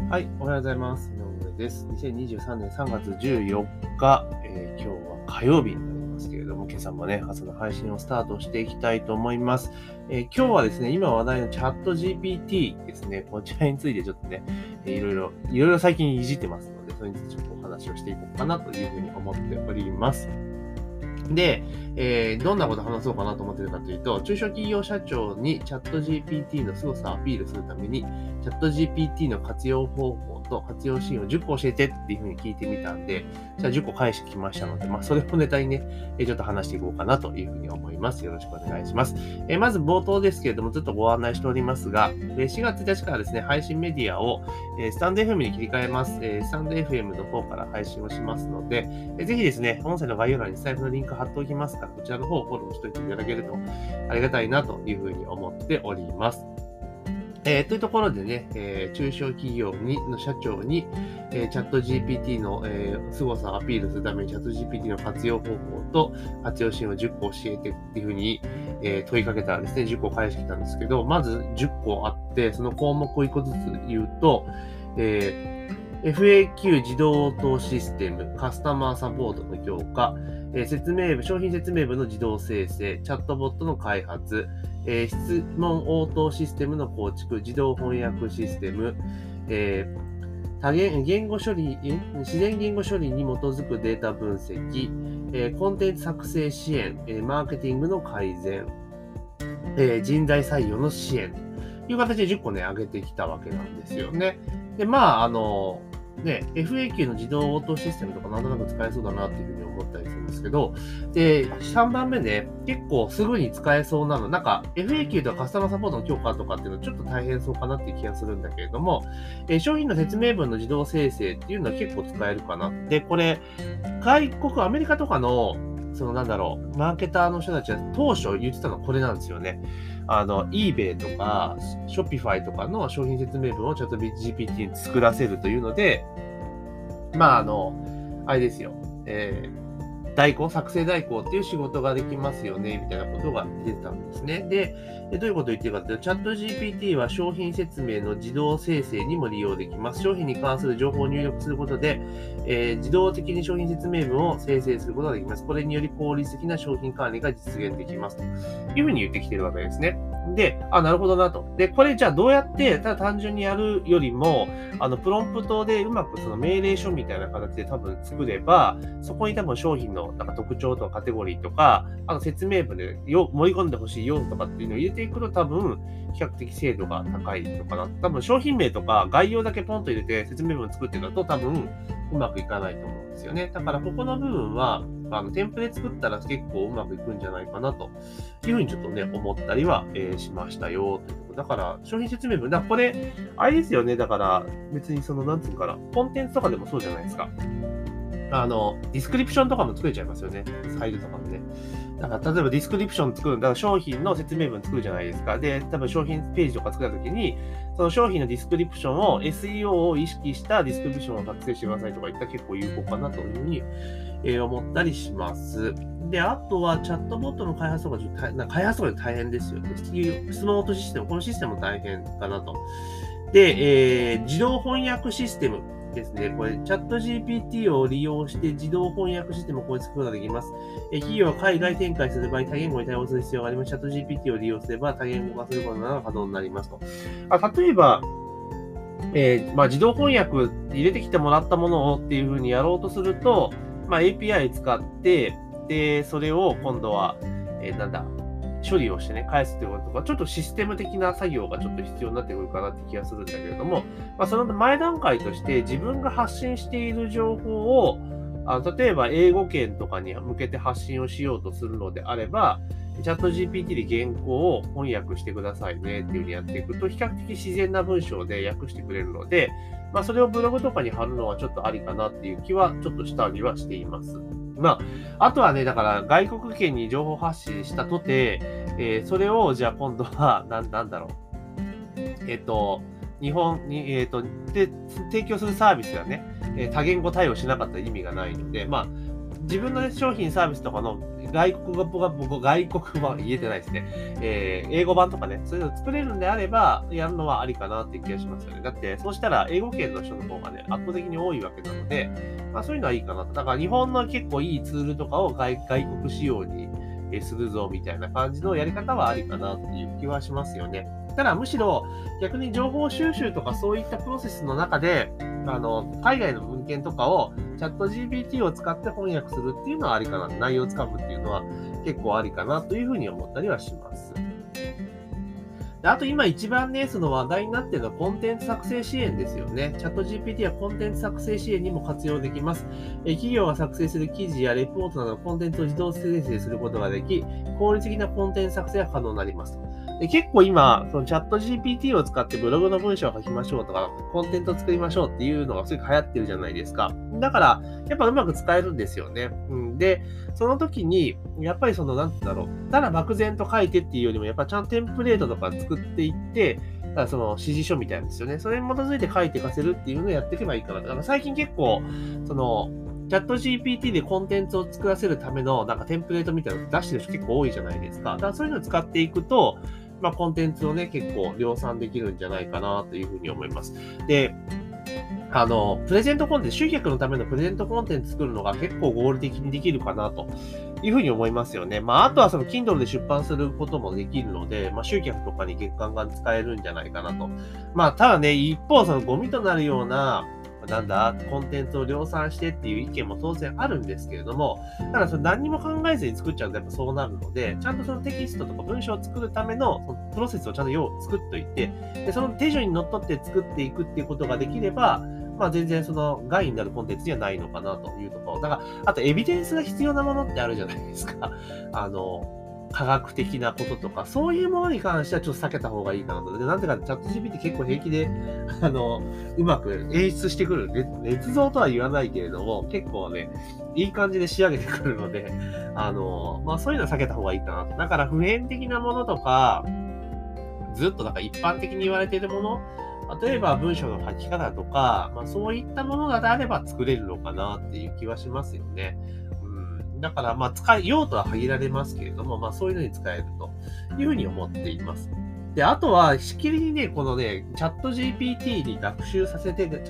はい、おはようございます。井上です。2023年3月14日、今日は火曜日になりますけれども、今朝もね、朝の配信をスタートしていきたいと思います。今日はですね、今話題のチャット GPT ですね、こちらについてちょっとね、いろいろ最近いじってますので、それについてちょっとお話をしていこうかなというふうに思っております。で、どんなことを話そうかなと思っているかというと、中小企業社長にチャット GPT の凄さをアピールするために、チャット GPT の活用方法と活用シーンを10個教えてっていうふうに聞いてみたんで、じゃあ10個返してきましたので、それをネタにね、ちょっと話していこうかなというふうに思います。よろしくお願いします。まず冒頭ですけれども、ずっとご案内しておりますが、4月1日からですね、配信メディアをスタンド FM に切り替えます。スタンド FM の方から配信をしますので、ぜひですね、音声の概要欄にスタイフのリンク貼っておきますから、こちらの方をフォローしておいていただけるとありがたいなというふうに思っております。というところでね、中小企業の社長に、チャット GPT の、凄さをアピールするためにチャット GPT の活用方法と活用シーンを10個教えてっていうふうに、問いかけたらですね、10個返してきたんですけど、まず10個あって、その項目を1個ずつ言うと、FAQ 自動応答システム、カスタマーサポートの強化、商品説明文の自動生成、チャットボットの開発、質問応答システムの構築、自動翻訳システム、自然言語処理に基づくデータ分析、コンテンツ作成支援、マーケティングの改善、人材採用の支援という形で10個ね、挙げてきたわけなんですよね。で、FAQ の自動応答システムとかなんとなく使えそうだなっていうふうに思ったりするんですけど、で、3番目ね、結構すぐに使えそうなの、FAQ とかカスタマーサポートの強化とかっていうのはちょっと大変そうかなっていう気がするんだけれども、商品の説明文の自動生成っていうのは結構使えるかな。で、これ、アメリカとかの、マーケターの人たちは当初言ってたのはこれなんですよね。eBay とか Shopify とかの商品説明文をチャット GPT に作らせるというので、あれですよ。作成代行っていう仕事ができますよね、みたいなことが出てたんですね。で、どういうことを言ってるかというと、チャット GPT は商品説明の自動生成にも利用できます。商品に関する情報を入力することで、自動的に商品説明文を生成することができます。これにより効率的な商品管理が実現できます。というふうに言ってきてるわけですね。で、なるほどなと。で、これじゃあどうやって、ただ単純にやるよりも、プロンプトでうまくその命令書みたいな形で多分作れば、そこに多分商品の特徴とかカテゴリーとか、説明文で盛り込んでほしい要素とかっていうのを入れていくと多分、比較的精度が高いのかな。多分商品名とか概要だけポンと入れて説明文作ってるのと多分、うまくいかないと思うんですよね。だからここの部分は、テンプレ作ったら結構うまくいくんじゃないかなというふうにちょっとね、思ったりは、しましたよ。だから、商品説明文、これ、あれですよね。だから、別になんつうかな、コンテンツとかでもそうじゃないですか。ディスクリプションとかも作れちゃいますよね。サイトとかもね。だから、例えばディスクリプション作る、だから商品の説明文作るじゃないですか。で、多分商品ページとか作ったときに、その商品のディスクリプションを SEO を意識したディスクリプションを作成してくださいとか言ったら結構有効かなというふうに、思ったりします。で、あとはチャットボットの開発とか開発とかで大変ですよね。質問応答システム、このシステムも大変かなと。で、自動翻訳システムですね。これ、チャット GPT を利用して自動翻訳システムを作ることができます。企業は海外展開する場合、多言語に対応する必要があります。チャット GPT を利用すれば多言語化することなど可能になりますと。例えば、自動翻訳入れてきてもらったものをっていうふうにやろうとすると、API 使って、で、それを今度は、処理をしてね、返すっていうこととか、ちょっとシステム的な作業がちょっと必要になってくるかなって気がするんだけれども、その前段階として自分が発信している情報を、例えば英語圏とかに向けて発信をしようとするのであれば、チャット GPT で原稿を翻訳してくださいねっていう風にやっていくと、比較的自然な文章で訳してくれるので、それをブログとかに貼るのはちょっとありかなっていう気はちょっとしたりはしています。あとはね、だから外国圏に情報発信したとて、それをじゃあ今度は、日本に、で、提供するサービスがね、多言語対応しなかったら意味がないので、自分の、ね、商品サービスとかの外国語は言えてないですね。英語版とかね、そういうの作れるんであれば、やるのはありかなっていう気がしますよね。だって、そうしたら英語圏の人の方がね、圧倒的に多いわけなので、まあそういうのはいいかなと。だから日本の結構いいツールとかを外国仕様にするぞみたいな感じのやり方はありかなっていう気はしますよね。ただむしろ逆に情報収集とかそういったプロセスの中で、海外の文献とかをチャット GPT を使って翻訳するっていうのはありかな。内容をつかむっていうのは結構ありかなというふうに思ったりはします。であと今一番ね、その話題になっているのはコンテンツ作成支援ですよね。チャット GPT はコンテンツ作成支援にも活用できます。企業が作成する記事やレポートなどのコンテンツを自動生成することができ、効率的なコンテンツ作成が可能になります。で結構今、そのチャット GPT を使ってブログの文章を書きましょうとか、コンテンツを作りましょうっていうのがすごく流行ってるじゃないですか。だから、やっぱうまく使えるんですよね。で、その時に、やっぱりただ漠然と書いてっていうよりも、やっぱちゃんとテンプレートとか作っていって、ただその指示書みたいなんですよね。それに基づいて書いていかせるっていうのをやっていけばいいかな。だから最近結構、チャット GPT でコンテンツを作らせるためのテンプレートみたいなのを出してる人結構多いじゃないですか。だからそういうのを使っていくと、コンテンツをね、結構量産できるんじゃないかなというふうに思います。で、プレゼントコンテンツ、集客のためのプレゼントコンテンツ作るのが結構合理的にできるかなというふうに思いますよね。あとはKindle で出版することもできるので、集客とかに月間が使えるんじゃないかなと。ただね、一方、ゴミとなるような、コンテンツを量産してっていう意見も当然あるんですけれども、ただ何にも考えずに作っちゃうとやっぱそうなるので、ちゃんとテキストとか文章を作るためのそのプロセスをちゃんと作っといて、で、その手順にのっとって作っていくっていうことができれば、全然害になるコンテンツにはないのかなというところ。だから、あとエビデンスが必要なものってあるじゃないですか。科学的なこととか、そういうものに関してはちょっと避けた方がいいかなと。で、なんていうか、チャット GPT 結構平気で、うまく演出してくる。捏造とは言わないけれども、結構ね、いい感じで仕上げてくるので、そういうのは避けた方がいいかなと。だから、普遍的なものとか、ずっと一般的に言われているもの、例えば文章の書き方とか、そういったものがあれば作れるのかなっていう気はしますよね。だから、用途は限られますけれども、そういうのに使えるというふうに思っています。で、あとは、しきりにね、このね、チャット GPT に学習させてっていう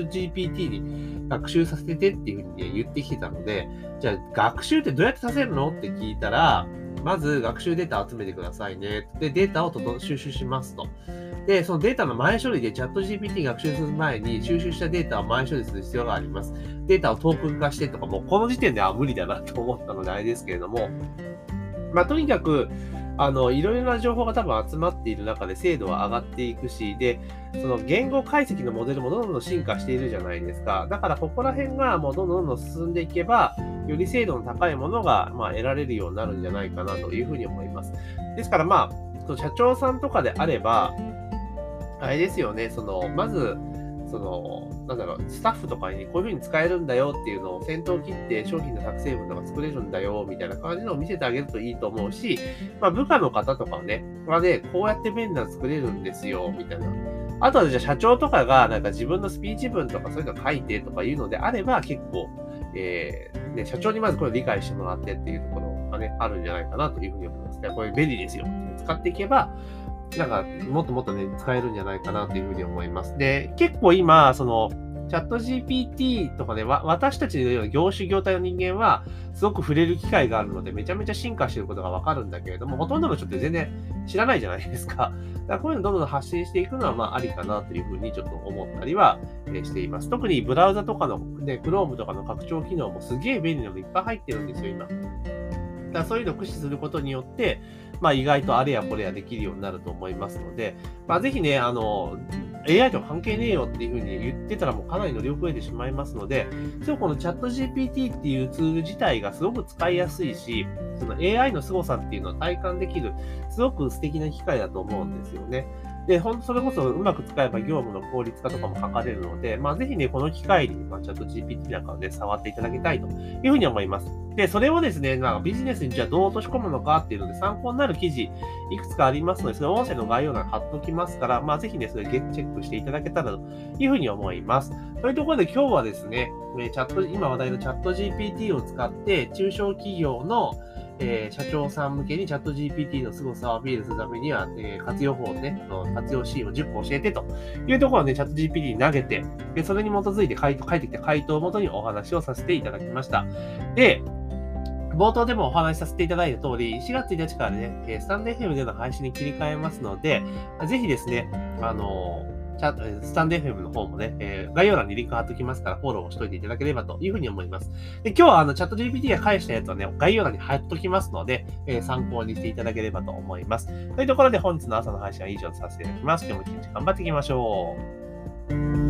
ふうに、ね、言ってきてたので、じゃあ、学習ってどうやってさせるのって聞いたら、まず学習データを集めてくださいね。で、データを収集しますと。で、そのデータの前処理でチャット GPT 学習する前に収集したデータを前処理する必要があります。データをトークン化してとか、もうこの時点では無理だなと思ったのであれですけれども、とにかく、いろいろな情報が多分集まっている中で精度は上がっていくし、で、その言語解析のモデルもどんどん進化しているじゃないですか。だからここら辺がもうどんどん進んでいけば、より精度の高いものが得られるようになるんじゃないかなというふうに思います。ですから社長さんとかであれば、あれですよね、まず、スタッフとかにこういう風に使えるんだよっていうのを先頭切って商品の作成文とか作れるんだよみたいな感じのを見せてあげるといいと思うし、部下の方とかね、こうやって便利なの作れるんですよみたいな。あとはじゃあ社長とかが自分のスピーチ文とかそういうの書いてとかいうのであれば結構、社長にまずこれを理解してもらってっていうところがね、あるんじゃないかなというふうに思いますね。これ便利ですよって使っていけば、もっともっとね、使えるんじゃないかなというふうに思います。で、結構今、チャット GPT とかね、私たちのような業種業態の人間は、すごく触れる機会があるので、めちゃめちゃ進化していることがわかるんだけれども、ほとんどの人って全然知らないじゃないですか。だからこういうのどんどん発信していくのは、ありかなというふうにちょっと思ったりはしています。特にブラウザとかのね、Chrome とかの拡張機能もすげえ便利なのがいっぱい入ってるんですよ、今。だからそういうのを駆使することによって、意外とあれやこれやできるようになると思いますので、ぜひね、AI と関係ねえよっていうふうに言ってたらもうかなり乗り遅れてしまいますので、このチャット GPT っていうツール自体がすごく使いやすいし、その AI の凄さっていうのを体感できる、すごく素敵な機会だと思うんですよね。で、それこそうまく使えば業務の効率化とかも図れるので、ぜひね、この機会に、チャット GPT なんかをね、触っていただきたいというふうに思います。で、それをですね、ビジネスにじゃあどう落とし込むのかっていうので参考になる記事、いくつかありますので、それ音声の概要欄に貼っておきますから、ぜひね、それチェックしていただけたらというふうに思います。というところで今日はですね、今話題のチャット GPT を使って、中小企業の社長さん向けにチャット GPT の凄さをアピールするためには、活用法をね、活用シーンを10個教えてというところをね、チャット GPT に投げて、でそれに基づいて返ってきた回答をもとにお話をさせていただきました。で、冒頭でもお話しさせていただいた通り、4月1日からね、スタンド FM での配信に切り替えますので、ぜひですね、スタンド FM の方もね、概要欄にリンク貼っておきますから、フォローをしといていただければというふうに思います。で、今日はチャット GPT が返したやつはね、概要欄に貼っておきますので、参考にしていただければと思います。というところで本日の朝の配信は以上とさせていただきます。今日も一日頑張っていきましょう。